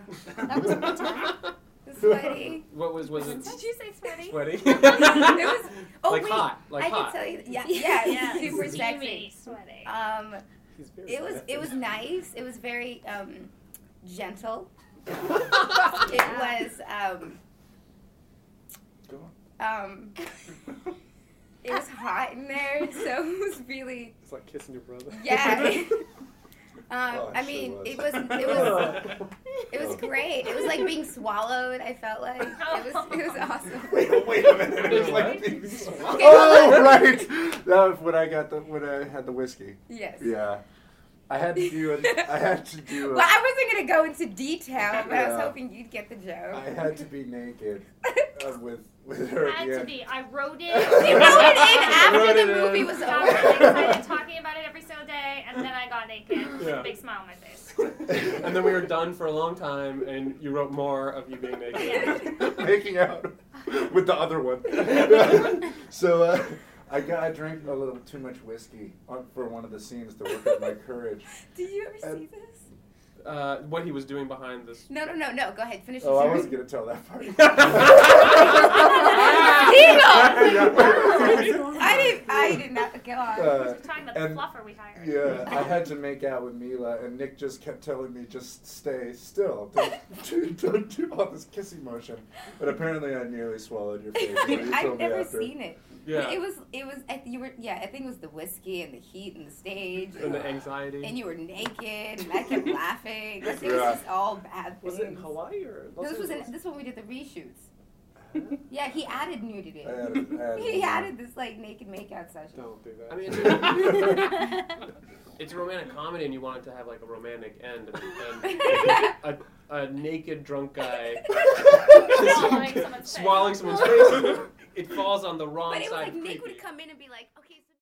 That was one time. Sweaty. What was it? Did you say sweaty? Sweaty? It was. Oh like wait, hot. Like I hot. can tell you. Yeah, Yeah, super steamy, sexy. sweaty. He's very It was sweaty. nice. It was very gentle. It was Go on. it was hot in there, so it was really It's like kissing your brother. yeah. Oh, I it mean, sure it was. was great. It was like being swallowed. I felt like it was awesome. Wait a minute. It was like What? being swallowed. Okay, Oh, right. That was when I had the whiskey. Yes. Yeah. I had to do Well, I wasn't gonna go into detail, but I was Yeah. hoping you'd get the joke. I had to be naked with her. Had yeah. to be. I wrote it. He wrote it in after Wrote the it movie in. was I was really over. excited talking about it every single day, and then I got naked with Yeah. a big smile on my face. And then we were done for a long time, and you wrote more of you being naked. Yeah. Making out with the other one. So I drank a little too much whiskey for one of the scenes to work up my courage. Did you ever see this? What he was doing behind this. No. Go ahead. Finish Oh, your I story. wasn't gonna tell that part. I did not. Go on. We're talking about the And- fluffer we hired. Yeah, I had to make out with Mila, and Nick just kept telling me, just stay still. Don't do all this kissing motion. But apparently I nearly swallowed your face. You I've told me never after. seen it. Yeah. It was. You were. Yeah, I think it was the whiskey and the heat and the stage. And the anxiety. And you were naked, and I kept laughing. Like, it was Yeah. just all bad things. Was it in Hawaii or Los This was Angeles? this when we did the reshoots. Yeah, he added nudity. I added He more. added this like naked makeout session. Don't do that. I mean, it's a romantic comedy, and you want it to have like a romantic end, and a naked drunk guy Swallowing someone's face. swallowing someone's face. It falls on the wrong But it was side. like of Nick creepy. would come in and be like, okay.